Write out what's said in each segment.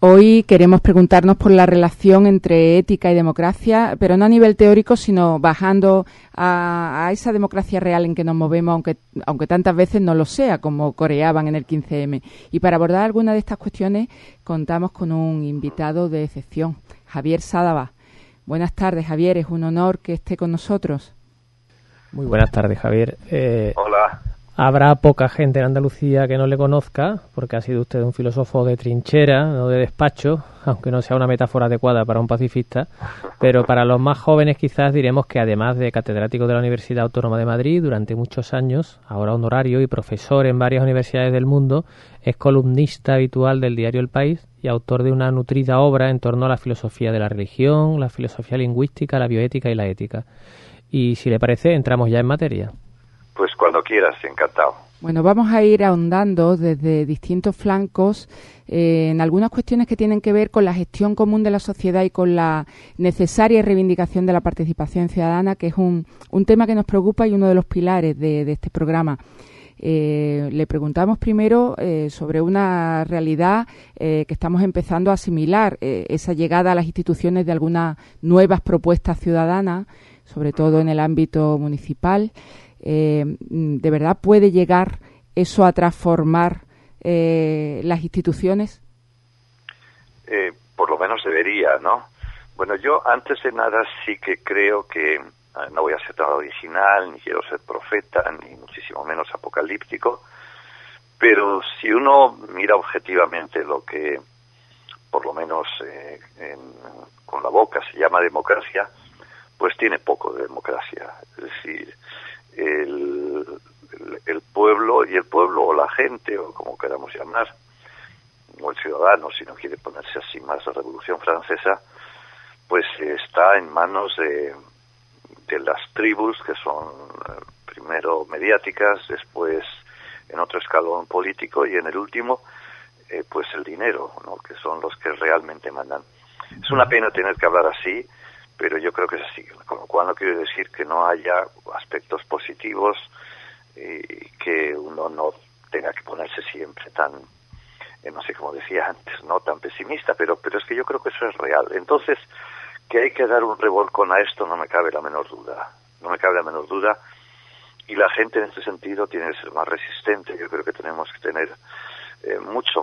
Hoy queremos preguntarnos por la relación entre ética y democracia, pero no a nivel teórico, sino bajando a esa democracia real en que nos movemos, aunque tantas veces no lo sea, como coreaban en el 15M. Y para abordar alguna de estas cuestiones contamos con un invitado de excepción, Javier Sádava. Buenas tardes, Javier, es un honor que esté con nosotros. Muy buenas tardes, Javier. Hola. Habrá poca gente en Andalucía que no le conozca, porque ha sido usted un filósofo de trinchera, no de despacho, aunque no sea una metáfora adecuada para un pacifista. Pero para los más jóvenes quizás diremos que además de catedrático de la Universidad Autónoma de Madrid durante muchos años, ahora honorario y profesor en varias universidades del mundo, es columnista habitual del diario El País y autor de una nutrida obra en torno a la filosofía de la religión, la filosofía lingüística, la bioética y la ética. Y si le parece, entramos ya en materia. Pues cuando quieras, encantado. Bueno, vamos a ir ahondando desde distintos flancos en algunas cuestiones que tienen que ver con la gestión común de la sociedad y con la necesaria reivindicación de la participación ciudadana, que es un tema que nos preocupa y uno de los pilares de este programa. Le preguntamos primero sobre una realidad que estamos empezando a asimilar, esa llegada a las instituciones de algunas nuevas propuestas ciudadanas, sobre todo en el ámbito municipal. ¿De verdad puede llegar eso a transformar las instituciones? Por lo menos debería, ¿no? Bueno, yo antes de nada sí que creo que no voy a ser tan original, ni quiero ser profeta, ni muchísimo menos apocalíptico, pero si uno mira objetivamente lo que, por lo menos con la boca se llama democracia, pues tiene poco de democracia. Es decir, el pueblo y el pueblo o la gente, o como queramos llamar, o el ciudadano, si no quiere ponerse así más la Revolución Francesa, pues está en manos de las tribus, que son primero mediáticas, después en otro escalón político y en el último pues el dinero, ¿no?, que son los que realmente mandan. Es una pena tener que hablar así, pero yo creo que es así, con lo cual no quiero decir que no haya aspectos positivos y que uno no tenga que ponerse siempre tan, no sé, como decía antes, no tan pesimista, pero es que yo creo que eso es real. Entonces, que hay que dar un revolcón a esto no me cabe la menor duda, y la gente en este sentido tiene que ser más resistente. Yo creo que tenemos que tener ser mucho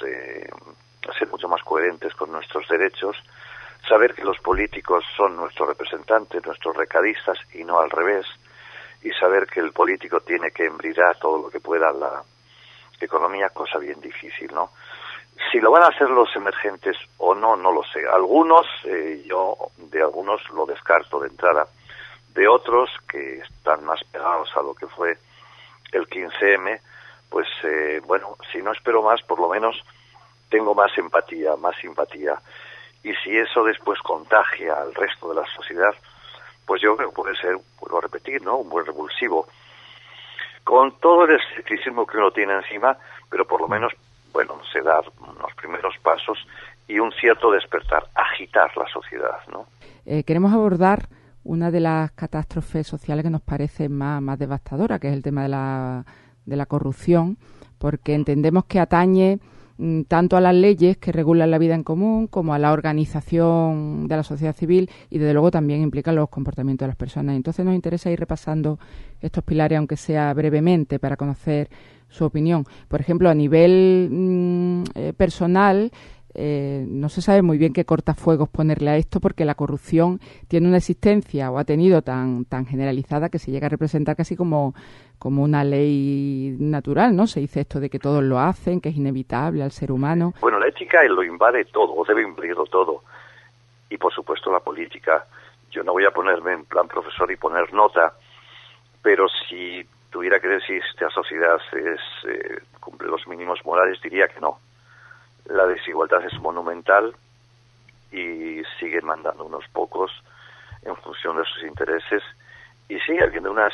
más coherentes con nuestros derechos, saber que los políticos son nuestros representantes, nuestros recadistas y no al revés, y saber que el político tiene que embridar todo lo que pueda la economía, cosa bien difícil, ¿no? Si lo van a hacer los emergentes o no, no lo sé. Algunos, yo de algunos lo descarto de entrada. De otros, que están más pegados a lo que fue el 15M, pues bueno, si no espero más, por lo menos tengo más empatía, más simpatía. Y si eso después contagia al resto de la sociedad, pues yo creo que puede ser, vuelvo a repetir, ¿no?, un buen revulsivo. Con todo el escepticismo que uno tiene encima, pero por lo menos, bueno, se da unos primeros pasos y un cierto despertar, agitar la sociedad, ¿no? Queremos abordar una de las catástrofes sociales que nos parece más devastadora, que es el tema de la corrupción, porque entendemos que atañe tanto a las leyes que regulan la vida en común como a la organización de la sociedad civil y desde luego también implica los comportamientos de las personas. Entonces nos interesa ir repasando estos pilares, aunque sea brevemente, para conocer su opinión. Por ejemplo, a nivel personal, no se sabe muy bien qué cortafuegos ponerle a esto, porque la corrupción tiene una existencia o ha tenido tan generalizada que se llega a representar casi como una ley natural, ¿no? Se dice esto de que todos lo hacen, que es inevitable al ser humano. Bueno, la ética lo invade todo, o debe invadirlo todo. Y por supuesto la política. Yo no voy a ponerme en plan profesor y poner nota, pero si tuviera que decir si esta sociedad cumple los mínimos morales, diría que no. La desigualdad es monumental y siguen mandando unos pocos en función de sus intereses, y sigue habiendo unas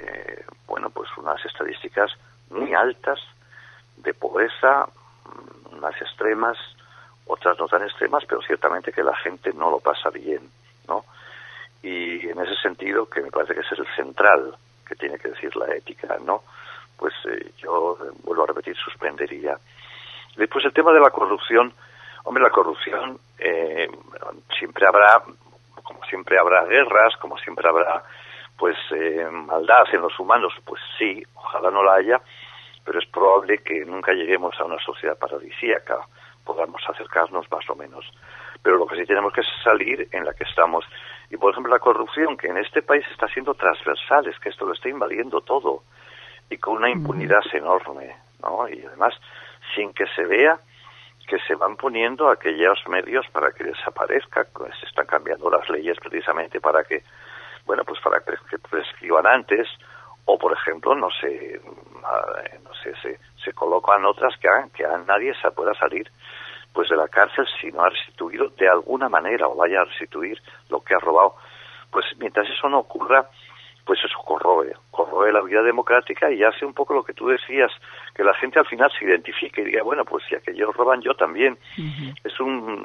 estadísticas muy altas de pobreza, unas extremas, otras no tan extremas, pero ciertamente que la gente no lo pasa bien, ¿no? Y en ese sentido, que me parece que es el central que tiene que decir la ética, ¿no? Pues yo vuelvo a repetir, suspendería. Después el tema de la corrupción, Hombre, la corrupción siempre habrá, como siempre habrá guerras, como siempre habrá pues maldad en los humanos, pues sí, ojalá no la haya, pero es probable que nunca lleguemos a una sociedad paradisíaca, podamos acercarnos más o menos. Pero lo que sí tenemos que es salir en la que estamos. Y por ejemplo la corrupción, que en este país está siendo transversal, es que esto lo está invadiendo todo, y con una impunidad enorme, ¿no? Y además, sin que se vea que se van poniendo aquellos medios para que desaparezca, se están cambiando las leyes precisamente para que, bueno, pues para que prescriban antes, o por ejemplo, se colocan otras que hagan que a nadie se pueda salir pues de la cárcel si no ha restituido de alguna manera o vaya a restituir lo que ha robado. Pues mientras eso no ocurra, pues eso corroe la vida democrática y hace un poco lo que tú decías, que la gente al final se identifique y diga, bueno, pues si aquellos roban, yo también. Es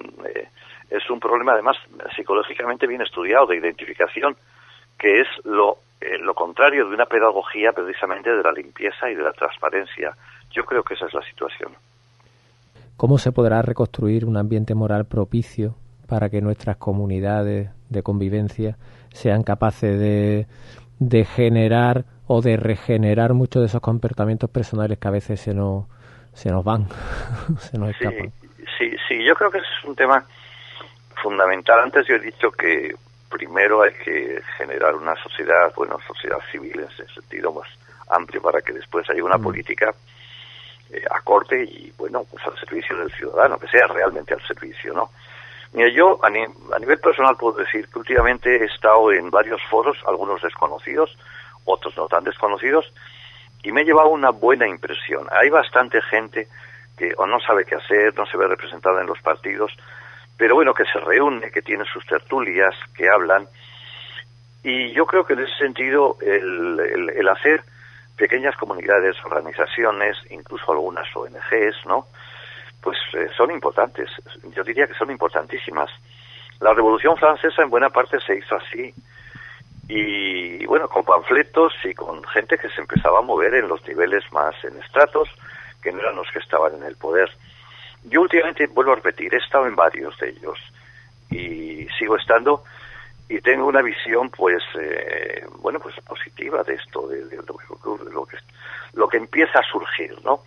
un problema además psicológicamente bien estudiado de identificación, que es lo contrario de una pedagogía precisamente de la limpieza y de la transparencia. Yo creo que esa es la situación. ¿Cómo se podrá reconstruir un ambiente moral propicio para que nuestras comunidades de convivencia sean capaces de generar o de regenerar muchos de esos comportamientos personales que a veces se nos van, se nos escapan? Sí, yo creo que es un tema fundamental. Antes yo he dicho que primero hay que generar una sociedad civil en ese sentido más amplio para que después haya una política acorde y, bueno, pues al servicio del ciudadano, que sea realmente al servicio, ¿no? Mira, yo a nivel personal puedo decir que últimamente he estado en varios foros, algunos desconocidos, otros no tan desconocidos, y me he llevado una buena impresión. Hay bastante gente que o no sabe qué hacer, no se ve representada en los partidos, pero bueno, que se reúne, que tiene sus tertulias, que hablan, y yo creo que en ese sentido el hacer pequeñas comunidades, organizaciones, incluso algunas ONGs, ¿no?, pues son importantes. Yo diría que son importantísimas. La Revolución Francesa en buena parte se hizo así, y bueno, con panfletos y con gente que se empezaba a mover en los niveles más en estratos, que no eran los que estaban en el poder. Yo últimamente, vuelvo a repetir, he estado en varios de ellos y sigo estando, y tengo una visión pues positiva de esto, de lo que empieza a surgir, ¿no?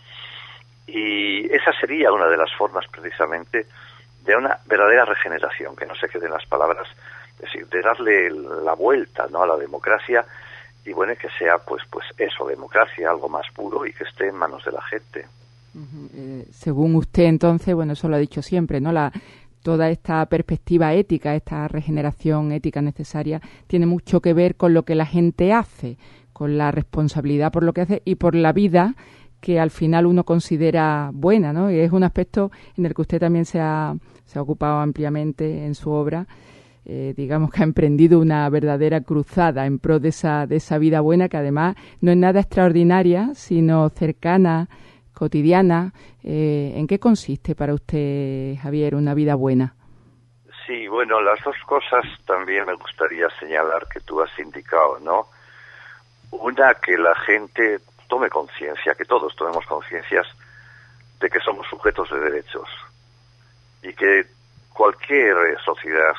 Y esa sería una de las formas precisamente de una verdadera regeneración, que no se queden las palabras, es decir, de darle la vuelta, ¿no?, a la democracia, y bueno, que sea pues eso, democracia, algo más puro y que esté en manos de la gente. Según usted, entonces, bueno, eso lo ha dicho siempre, ¿no?, toda esta perspectiva ética, esta regeneración ética necesaria, tiene mucho que ver con lo que la gente hace, con la responsabilidad por lo que hace y por la vida que al final uno considera buena, ¿no? Y es un aspecto en el que usted también se ha ocupado ampliamente en su obra. Digamos que ha emprendido una verdadera cruzada en pro de esa vida buena, que además no es nada extraordinaria, sino cercana, cotidiana. ¿En qué consiste para usted, Javier, una vida buena? Sí, bueno, las dos cosas también me gustaría señalar que tú has indicado, ¿no? Una, que la gente tome conciencia, que todos tomemos conciencias de que somos sujetos de derechos y que cualquier sociedad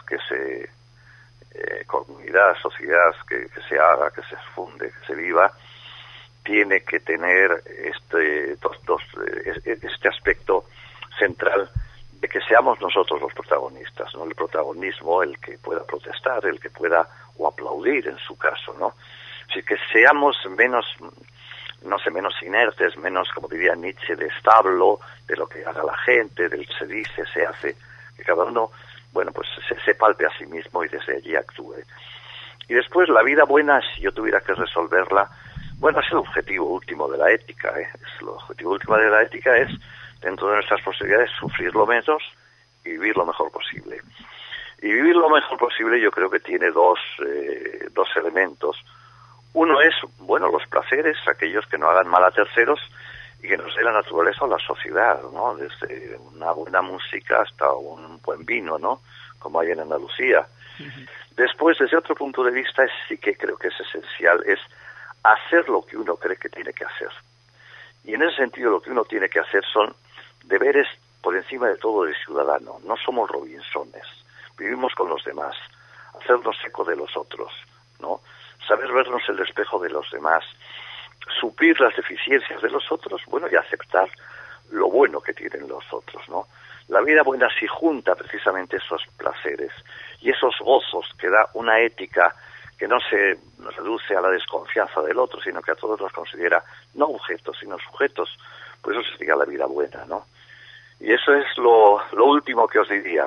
comunidad, sociedad que se haga, que se funde, que se viva, tiene que tener este aspecto central de que seamos nosotros los protagonistas, ¿no? El protagonismo, el que pueda protestar, el que pueda o aplaudir en su caso, ¿no? Así que seamos menos inertes, menos, como diría Nietzsche, de establo, de lo que haga la gente, del se dice, se hace, que cada uno, bueno, pues se palpe a sí mismo y desde allí actúe. Y después la vida buena, si yo tuviera que resolverla, bueno, es el objetivo último de la ética, el objetivo último de la ética es, dentro de nuestras posibilidades, sufrir lo menos y vivir lo mejor posible. Y vivir lo mejor posible yo creo que tiene dos elementos. Uno es, bueno, los placeres, aquellos que no hagan mal a terceros y que nos dé la naturaleza o la sociedad, ¿no? Desde una buena música hasta un buen vino, ¿no?, como hay en Andalucía. Uh-huh. Después, desde otro punto de vista, sí que creo que es esencial, es hacer lo que uno cree que tiene que hacer. Y en ese sentido lo que uno tiene que hacer son deberes por encima de todo de ciudadano. No somos Robinsones, vivimos con los demás, hacernos eco de los otros, ¿no? Saber vernos el espejo de los demás, suplir las deficiencias de los otros, bueno, y aceptar lo bueno que tienen los otros, ¿no? La vida buena sí junta precisamente esos placeres y esos gozos que da una ética que no se reduce a la desconfianza del otro, sino que a todos los considera no objetos, sino sujetos. Pues eso sería la vida buena, ¿no? Y eso es lo último que os diría.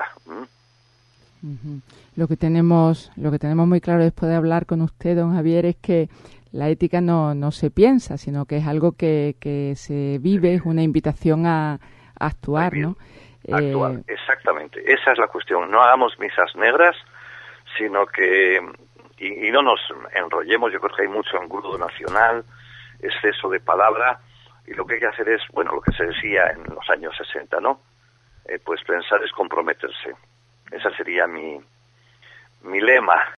Lo que tenemos muy claro después de hablar con usted, don Javier, es que la ética no se piensa, sino que es algo que se vive, es una invitación a actuar, ¿no? Actuar, exactamente. Esa es la cuestión. No hagamos misas negras, sino que... Y no nos enrollemos. Yo creo que hay mucho engrudo nacional, exceso de palabra, y lo que hay que hacer es, bueno, lo que se decía en los años 60, ¿no? Pues pensar es comprometerse. Ese sería mi lema